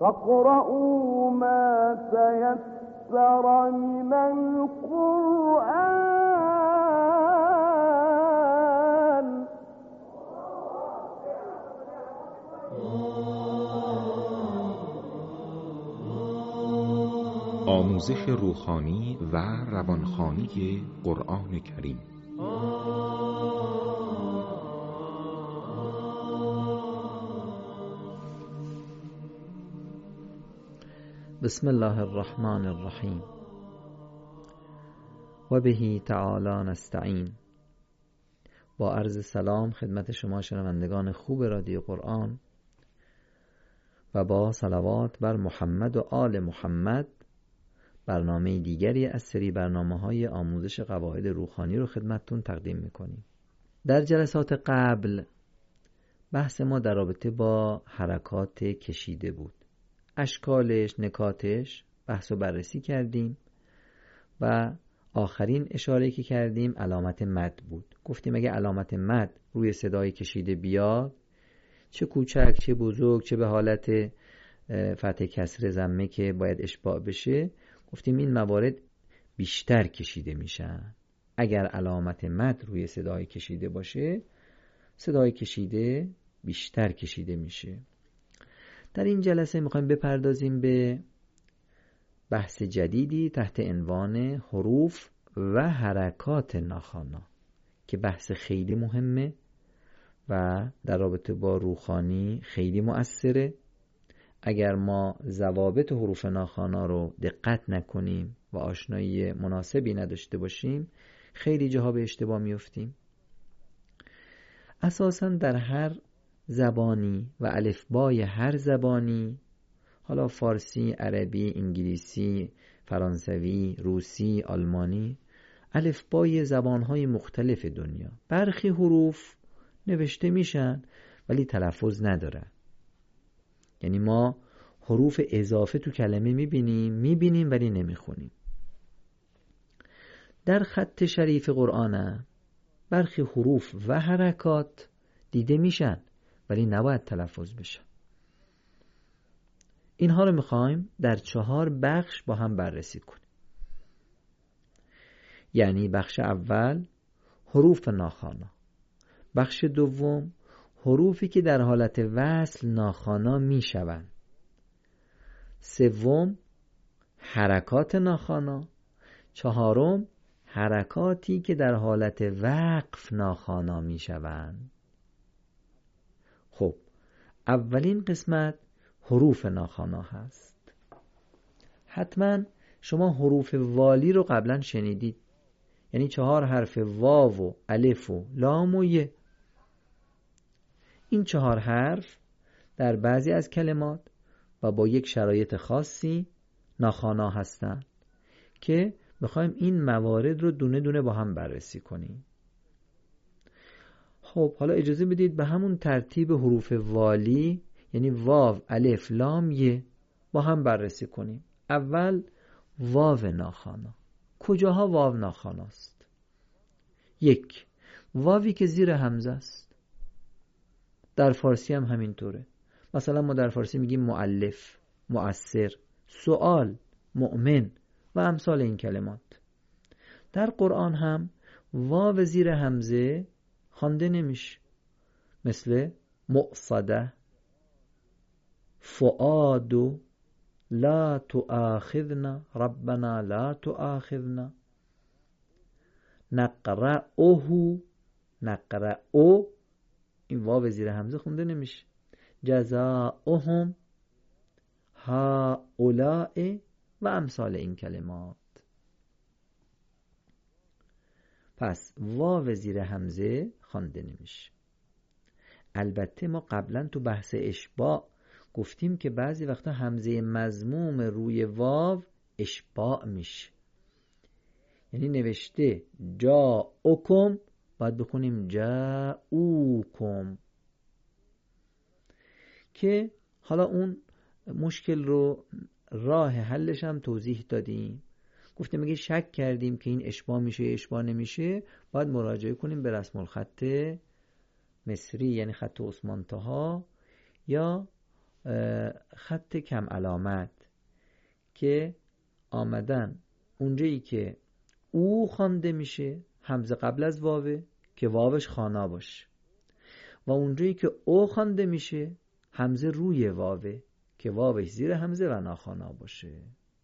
فاقرؤوا ما تيسر من القرآن. آموزش روحانی و روانخوانی قرآن کریم. بسم الله الرحمن الرحیم و به تعالی نستعین. با عرض سلام خدمت شما شنوندگان خوب رادیو قرآن و با صلوات بر محمد و آل محمد، برنامه دیگری از سری برنامه‌های آموزش قواعد روحانی رو خدمتتون تقدیم می‌کنیم. در جلسات قبل بحث ما در رابطه با حرکات کشیده بود. اشکالش، نکاتش بحث و بررسی کردیم و آخرین اشاره که کردیم علامت مد بود. گفتیم اگه علامت مد روی صدای کشیده بیاد، چه کوچک چه بزرگ، چه به حالت فتح کسر ضمه که باید اشباع بشه، گفتیم این موارد بیشتر کشیده میشن. اگر علامت مد روی صدای کشیده باشه، صدای کشیده بیشتر کشیده میشه. در این جلسه میخوایم بپردازیم به بحث جدیدی تحت عنوان حروف و حرکات ناخوانا که بحث خیلی مهمه و در رابطه با روحانی خیلی مؤثره. اگر ما ضوابط حروف ناخوانا رو دقت نکنیم و آشنایی مناسبی نداشته باشیم، خیلی جاها به اشتباه میفتیم. اساساً در هر زبانی و الفبای هر زبانی، حالا فارسی، عربی، انگلیسی، فرانسوی، روسی، آلمانی، الفبای زبانهای مختلف دنیا، برخی حروف نوشته میشن ولی تلفظ ندارن. یعنی ما حروف اضافه تو کلمه میبینیم ولی نمیخونیم. در خط شریف قرآن برخی حروف و حرکات دیده میشن ولی نباید تلفظ بشن. اینها رو میخوایم در 4 بخش با هم بررسی کنیم. یعنی بخش اول حروف ناخوانا، بخش دوم حروفی که در حالت وصل ناخوانا میشوند، سوم حرکات ناخوانا، چهارم حرکاتی که در حالت وقف ناخوانا میشوند. خب اولین قسمت حروف ناخوانا هست. حتما شما حروف والی رو قبلا شنیدید، یعنی 4 حرف واو و الف و لام و ی. این 4 حرف در بعضی از کلمات و با یک شرایط خاصی ناخوانا هستند که میخوایم این موارد رو دونه دونه با هم بررسی کنیم. خب حالا اجازه بدید به همون ترتیب حروف والی، یعنی واو، الف، لام، ی با هم بررسی کنیم. اول واو ناخوانا. کجاها واو ناخواناست؟ 1. واوی که زیر همزه است. در فارسی هم همینطوره. مثلا ما در فارسی میگیم مؤلف، مؤثر، سؤال، مؤمن و امثال این کلمات. در قرآن هم واو زیر همزه خوانده نمیشه، مثل مؤصده، فؤاد، لا تؤاخذنا ربنا لا تؤاخذنا، نقرأه، نقرأو، این واو زیر همزه خونده نمیشه، جزاؤهم هؤلاء و امثال این کلمات. پس واو زیر همزه خوانده نمیشه. البته ما قبلا تو بحث اشباع گفتیم که بعضی وقتا همزه مضموم روی واو اشباع میشه. یعنی نوشته جاءکم، باید بخونیم جاءوکم، که حالا اون مشکل رو راه حلش هم توضیح دادیم. گفتیم اگه شک کردیم که این اشباع میشه اشباع نمیشه، باید مراجعه کنیم به رسم الخط مصری، یعنی خط عثمان طه، یا خط کم علامت که آمدن اونجایی که او خوانده میشه همزه قبل از واوه که واوش خوانا باشه و اونجایی که او خوانده میشه همزه روی واوه که واوش زیر همزه و ناخوانا باشه.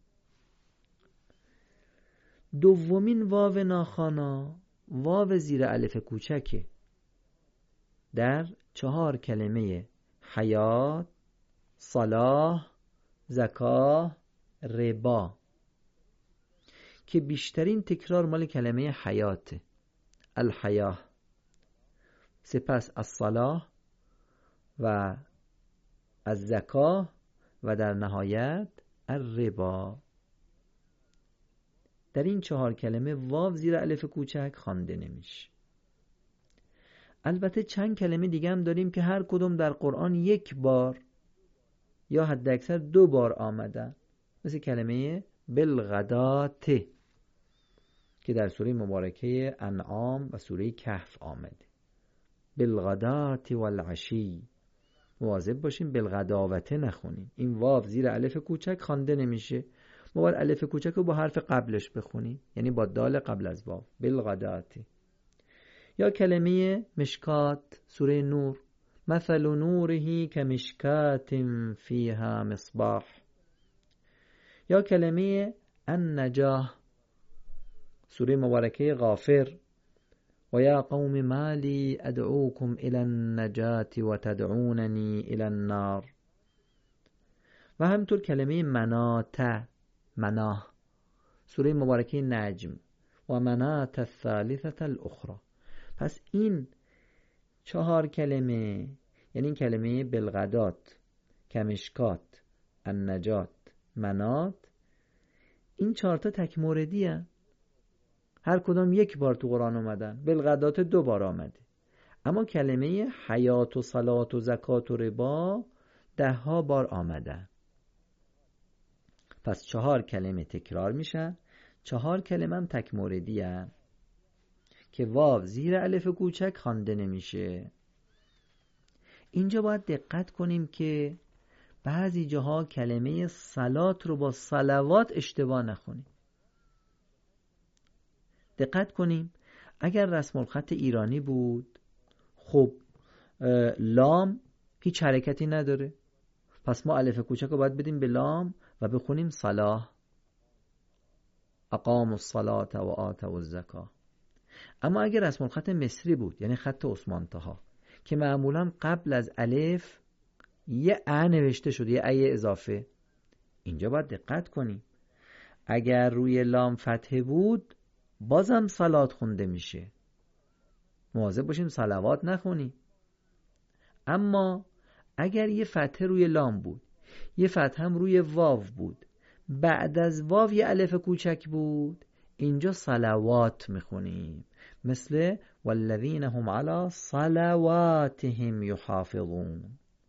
دومین واو ناخوانا واو زیر الف کوچکه در 4 کلمه حیات، صلاح، زکاه، ربا که بیشترین تکرار مال کلمه حیاته، الحیاه، سپس الصلاح و الزکاه و در نهایت الربا. در این 4 کلمه واو زیر الف کوچک خوانده نمیشه. البته چند کلمه دیگه هم داریم که هر کدوم در قرآن 1 بار یا حد اکثر 2 بار آمدن، مثل کلمه بالغدات که در سوره مبارکه انعام و سوره کهف آمده. بالغدات والعشی، مواظب باشیم بالغداوته نخونیم. این واو زیر الف کوچک خوانده نمیشه، ما باید الف کوچک رو با حرف قبلش بخونیم، یعنی با دال قبل از واو، بالغدات. یا کلمه مشکات، سوره نور، مثل نوره کمشکات فیها مصباح. یا کلمه النجاح، سوره مبارکه غافر، و یا قوم ما لی ادعوکم الی النجاة و تدعوننی الی النار. و همطور کلمه مناته، مناه، سوره مبارکه نجم، و مناة الثالثة الاخرى. پس این 4 کلمه، یعنی این کلمه بالغدات، کمشکات، النجات، منات، این 4 تا تک موردی هن. هر کدام 1 بار تو قرآن اومدن. بالغدات 2 بار آمده، اما کلمه حیات و صلات و زکات و ربا 10 بار آمده. پس 4 کلمه تکرار میشن، 4 کلمه هم تک موردی هن که واو زیر الف کوچک خوانده نمیشه. اینجا باید دقت کنیم که بعضی جاها کلمه صلات رو با صلوات اشتباه نخونیم. دقت کنیم اگر رسم الخط ایرانی بود، خب لام هیچ حرکتی نداره، پس ما الف کوچک رو باید بدیم به لام و بخونیم صلاح، اقاموا الصلاة و آتوا الزکاة. اما اگر رسم الخط مصری بود، یعنی خط عثمان طاها، که معمولا قبل از الف یه ا نوشته شده، یه ای اضافه، اینجا باید دقت کنیم. اگر روی لام فتحه بود بازم صلات خونده میشه، مواظب باشیم صلوات نخونیم. اما اگر یه فتحه روی لام بود، یه فتحه هم روی واو بود، بعد از واو یه الف کوچک بود، اینجا صلوات میخونیم، مثل والذین هم علی صلواتهم یحافظون.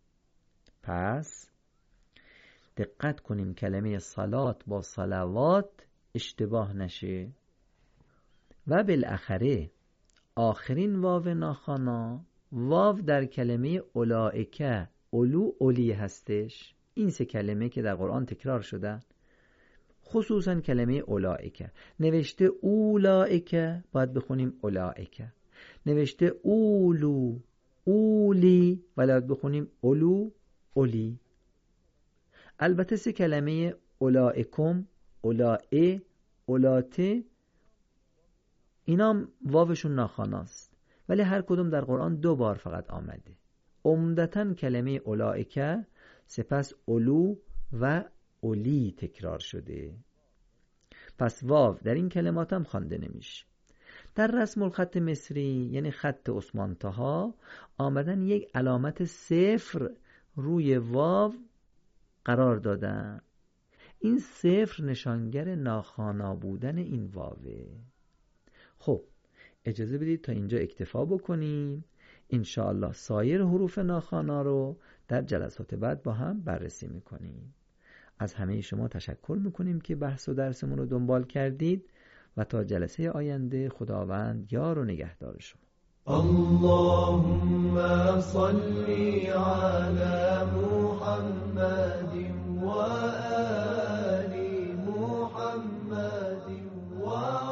پس دقت کنیم کلمه صلات با صلوات اشتباه نشه. و بالاخره آخرین واو ناخوانا واو در کلمه اولائکه، اولو، اولی هستش. این 3 کلمه که در قرآن تکرار شدن، خصوصا کلمه اولائکه، نوشته اولائکه باید بخونیم اولائکه، نوشته اولو، اولی، باید بخونیم اولو، اولی. البته 3 کلمه اولائکم، اولائه، اولاته، اینا واوشون ناخواناست، ولی هر کدوم در قرآن 2 بار فقط آمده. عمدتاً کلمه اولائکه، سپس اولو و اولی تکرار شده. پس واو در این کلمات هم خوانده نمیشه. در رسم الخط مصری، یعنی خط عثمان طاها، آمدن یک علامت 0 روی واو قرار دادن. این 0 نشانگر ناخوانا بودن این واوه. خب اجازه بدید تا اینجا اکتفا بکنیم. انشاءالله سایر حروف ناخوانا رو در جلسات بعد با هم بررسی میکنیم. از همه شما تشکر میکنیم که بحث و درسمون رو دنبال کردید و تا جلسه آینده خداوند یار و نگهدار شما. اللهم صل علی محمد محمد وآل محمد